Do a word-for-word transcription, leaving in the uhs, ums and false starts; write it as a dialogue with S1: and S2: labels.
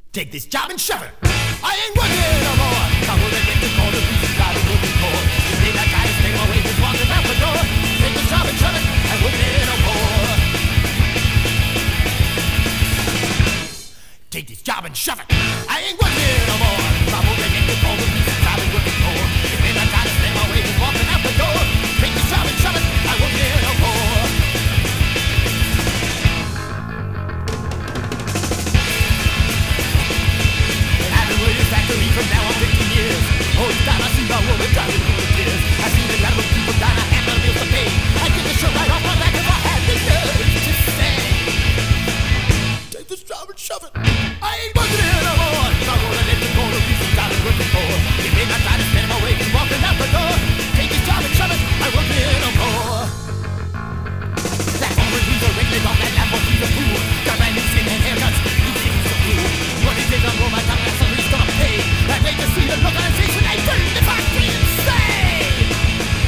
S1: Take this job and shove it. I ain't working no more. I wouldn't get to call the reasons I was looking for. You think that guy is staying away, just walking out the door. Take this job and shove it. I won't get no more. Take this job and shove it. I ain't working no more. I wouldn't get to call the reasons I was looking for. You think that guy is staying away, just walking out the door. Take this job and shove it. I won't get no more. From now on fifteen years. Oh, each time I see my woman driving through the tears, I see the lot of people dying, I have no bills to pay. I get the shirt right off my back if I had the nerve to say, take this job and shove it. I ain't working here no more. I'm gonna let you go the reasons I was looking for. You may not try to stand my way from walking out the door. Take this job and shove it. I won't here no more. That woman who's a regular off that Lambo, she's a fool. Got my new skin and haircuts, these things are cool. What he did on roll my tongue, that's somebody's gonna pay. I hate to see the look I